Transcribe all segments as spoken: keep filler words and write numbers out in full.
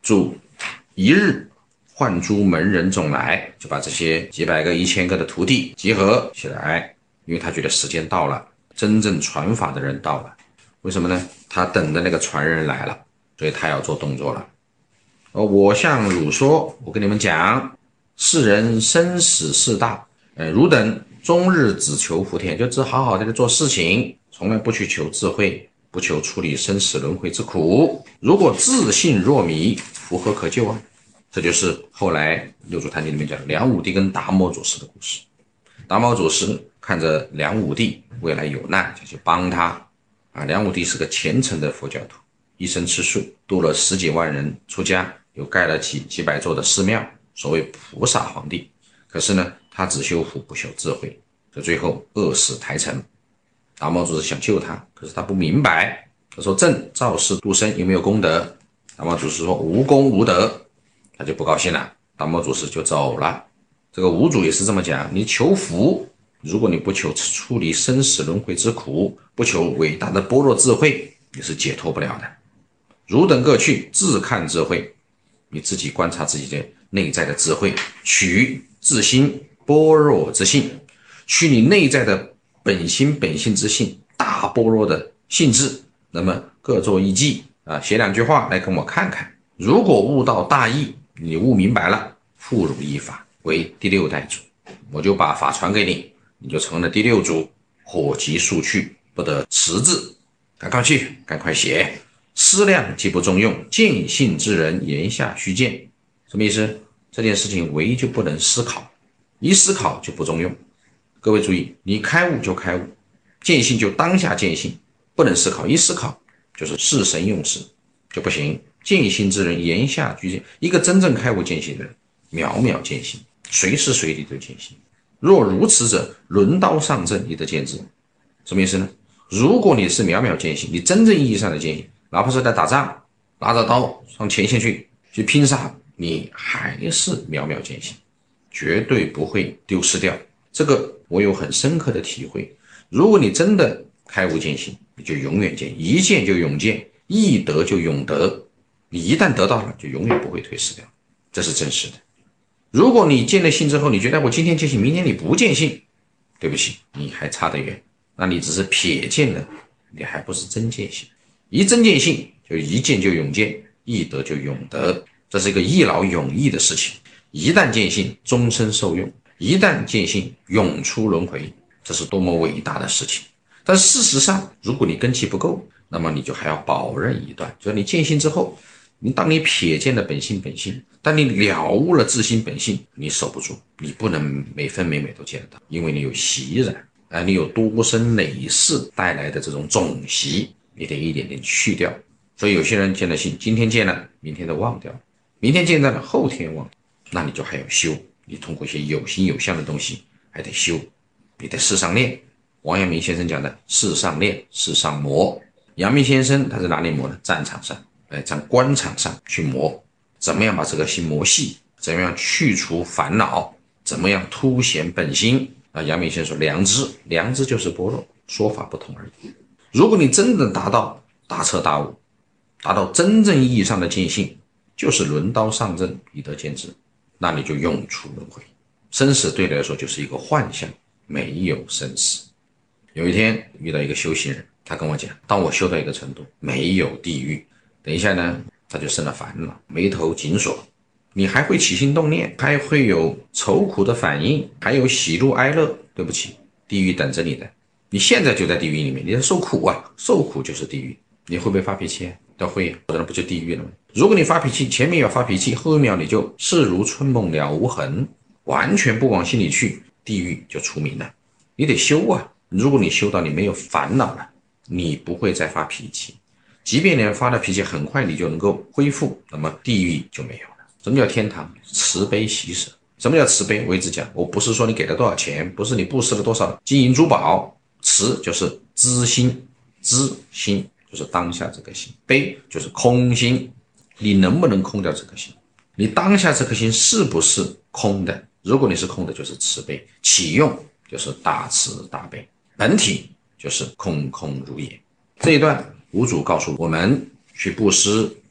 主一日唤诸门人总来，就把这些几百个、一千个的徒弟集合起来，因为他觉得时间到了，真正传法的人到了。为什么呢？他等的那个传人来了，所以他要做动作了。我向汝说，我跟你们讲，世人生死事大，呃，汝等终日只求福田，就只好好的做事情，从来不去求智慧，不求处理生死轮回之苦。如果自信若迷，夫何可救啊？这就是后来六祖坛经里面讲的梁武帝跟达摩祖师的故事。达摩祖师看着梁武帝未来有难，就去帮他。啊，梁武帝是个虔诚的佛教徒，一生吃素，度了十几万人出家，又盖了几几百座的寺庙，所谓菩萨皇帝。可是呢，他只修福不修智慧，这最后饿死台城。达摩祖师想救他，可是他不明白。他说：“朕造世度生有没有功德？”达摩祖师说：“无功无德。”他就不高兴了，达摩祖师就走了。这个五祖也是这么讲：你求福，如果你不求处理生死轮回之苦，不求伟大的般若智慧，你是解脱不了的。汝等各去自看智慧，你自己观察自己的内在的智慧，取自心般若之性，取你内在的本心本性之性，大般若的性质，那么各做一记啊，写两句话来跟我看看。如果悟到大义，你悟明白了，复汝一法为第六代祖，我就把法传给你，你就成了第六祖。火急速去，不得迟滞，赶快去，赶快写。思量既不中用，见性之人言下须见。什么意思？这件事情唯就不能思考，一思考就不中用。各位注意，你开悟就开悟，见性就当下见性，不能思考，一思考就是视神用事，就不行。见性之人言下须见，一个真正开悟见性的人，秒秒见性，随时随地都见性。若如此者，轮刀上阵，你得见之。什么意思呢？如果你是秒秒见性，你真正意义上的见性，哪怕是在打仗，拿着刀上前线去去拼杀，你还是秒秒见性，绝对不会丢失掉。这个我有很深刻的体会。如果你真的开悟见性，你就永远见，一见就永见，一得就永得。你一旦得到了，就永远不会退失掉，这是真实的。如果你见了性之后，你觉得我今天见性，明天你不见性，对不起，你还差得远，那你只是瞥见了，你还不是真见性。一真见性，就一见就永见，一得就永得，这是一个一劳永逸的事情。一旦见性，终身受用；一旦见性，永出轮回，这是多么伟大的事情。但事实上，如果你根气不够，那么你就还要保任一段，就是你见性之后，你当你瞥见了本性本性，当你了悟了自心本性，你守不住，你不能每分每秒都见得到，因为你有习染，啊，你有多生累世带来的这种种习，你得一点点去掉。所以有些人见了性，今天见了，明天都忘掉了，明天见到了，后天忘掉，那你就还要修，你通过一些有形有相的东西还得修，你在世上练。王阳明先生讲的世上练，世上磨。阳明先生他在哪里磨呢？战场上，哎，在官场上去磨，怎么样把这个心磨细，怎么样去除烦恼，怎么样凸显本心啊？阳明先生说良知，良知就是般若，说法不同而已。如果你真的达到大彻大悟，达到真正意义上的见性，就是轮刀上阵，以得见之，那你就永出轮回。生死对你来说就是一个幻象，没有生死。有一天遇到一个修行人，他跟我讲，当我修到一个程度，没有地狱，等一下呢，他就生了烦恼，眉头紧锁，你还会起心动念，还会有愁苦的反应，还有喜怒哀乐，对不起，地狱等着你的，你现在就在地狱里面，你在受苦啊，受苦就是地狱。你会不会发脾气？都会，那不就地狱了吗？如果你发脾气，前面要发脾气，后一秒你就事如春梦了无痕，完全不往心里去，地狱就出名了。你得修啊，如果你修到你没有烦恼了，你不会再发脾气，即便你发的脾气很快你就能够恢复，那么地狱就没有了。什么叫天堂？慈悲喜舍。什么叫慈悲？我一直讲，我不是说你给了多少钱，不是你布施了多少金银珠宝，慈就是知心，知心就是当下这个心，悲就是空心，你能不能空掉这颗心？你当下这颗心是不是空的？如果你是空的，就是慈悲，启用就是大慈大悲，本体就是空空如也。这一段五祖告诉我们，去布施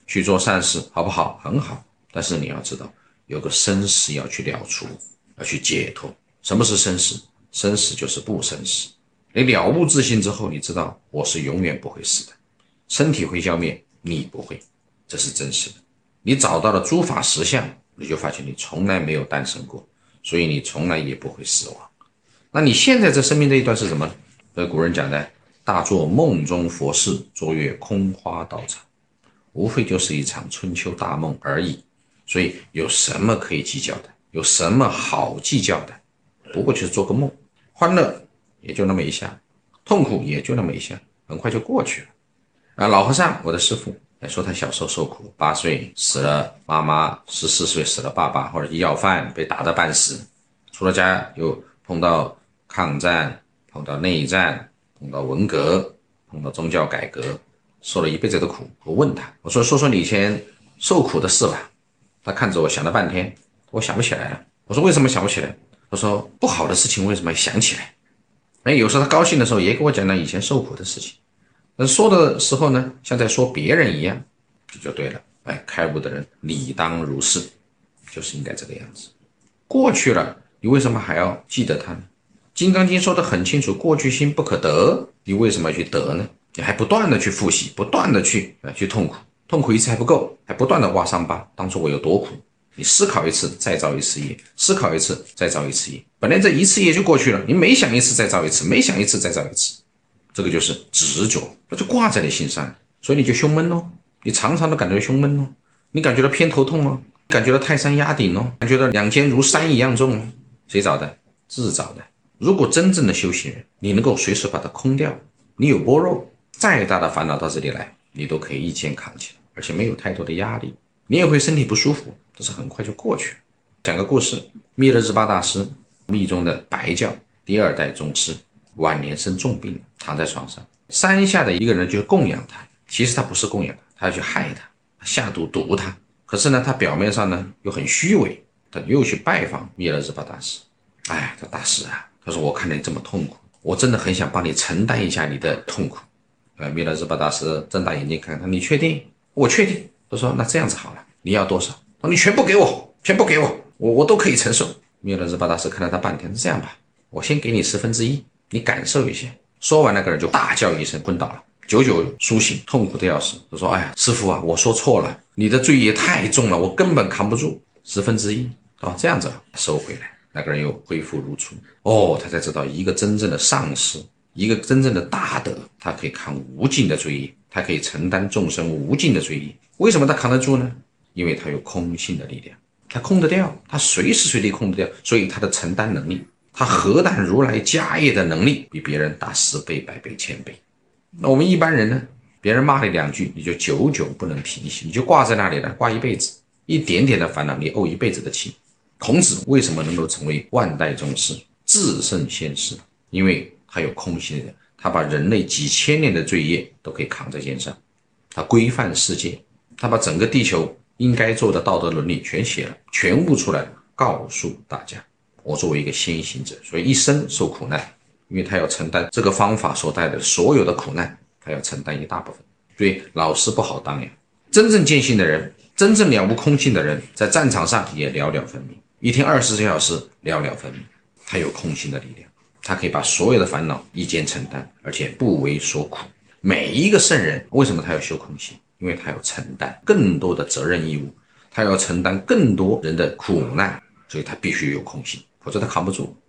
去做善事，好不好？很好。但是你要知道，有个生死要去了除，要去解脱。什么是生死？生死就是不生死。你了悟自性之后，你知道我是永远不会死的，身体会消灭，你不会，这是真实的。你找到了诸法实相，你就发现你从来没有诞生过，所以你从来也不会死亡。那你现在这生命这一段是什么？呃，古人讲的大作梦中佛事，坐月空花道场，无非就是一场春秋大梦而已。所以有什么可以计较的？有什么好计较的？不过就是做个梦，欢乐也就那么一下，痛苦也就那么一下，很快就过去了。啊，老和尚，我的师父说他小时候受苦，八岁死了妈妈，十四岁死了爸爸，或者是要饭被打得半死，出了家又碰到抗战，碰到内战，碰到文革，碰到宗教改革，受了一辈子的苦。我问他，我说说说你以前受苦的事吧。他看着我想了半天，我想不起来了。我说为什么想不起来？他说不好的事情为什么想起来？哎，有时候他高兴的时候也给我讲了以前受苦的事情，但说的时候呢，像在说别人一样，这就对了。哎，开悟的人理当如是，就是应该这个样子。过去了，你为什么还要记得它呢？金刚经说得很清楚，过去心不可得，你为什么要去得呢？你还不断的去复习，不断的去呃去痛苦，痛苦一次还不够，还不断的挖伤疤，当初我有多苦。你思考一次再造一次业，思考一次再造一次业，本来这一次业就过去了，你每想一次再造一次，每想一次再造一次，这个就是执着，那就挂在你心上，所以你就胸闷咯，你常常都感觉胸闷咯，你感觉到偏头痛咯，感觉到泰山压顶咯，感觉到两肩如山一样重咯，谁找的？自找的。如果真正的修行人，你能够随时把它空掉，你有般若，再大的烦恼到这里来，你都可以一肩扛起来，而且没有太多的压力，你也会身体不舒服，但是很快就过去了。讲个故事，密勒日巴大师，密宗的白教第二代宗师，晚年生重病，躺在床上，山下的一个人就供养他，其实他不是供养他，他要去害他，下毒毒他。可是呢，他表面上呢又很虚伪，他又去拜访密勒日巴大师。哎，他大师啊，他说我看你这么痛苦，我真的很想帮你承担一下你的痛苦。呃，密勒日巴大师睁大眼睛看他，你确定？我确定。他说那这样子好了，你要多少？他说你全部给我，全部给我，我我都可以承受。密勒日巴大师看了他半天，这样吧，我先给你十分之一，你感受一下。说完，那个人就大叫一声昏倒了，久久苏醒，痛苦的要死。他说哎呀，师父啊，我说错了，你的罪业太重了，我根本扛不住，十分之一。哦，这样子收回来，那个人又恢复如初。哦，他才知道一个真正的上师，一个真正的大德，他可以扛无尽的罪业，他可以承担众生无尽的罪业。为什么他扛得住呢？因为他有空性的力量，他空得掉，他随时随地空得掉，所以他的承担能力，他何但如来家业的能力比别人大十倍百倍千倍。那我们一般人呢，别人骂你两句你就久久不能平息，你就挂在那里了，挂一辈子，一点点的烦恼你怄一辈子的气。孔子为什么能够成为万代宗师至圣先师？因为他有空性的人，他把人类几千年的罪业都可以扛在肩上，他规范世界，他把整个地球应该做的道德伦理全写了，全悟出来，告诉大家。我作为一个先行者，所以一生受苦难，因为他要承担这个方法所带来的所有的苦难，他要承担一大部分，所以老师不好当呀。真正见性的人，真正了悟空性的人，在战场上也寥寥分明，一天二十四小时寥寥分明。他有空性的力量，他可以把所有的烦恼一肩承担，而且不为所苦。每一个圣人为什么他要修空性？因为他要承担更多的责任义务，他要承担更多人的苦难，所以他必须有空性，否则他扛不住。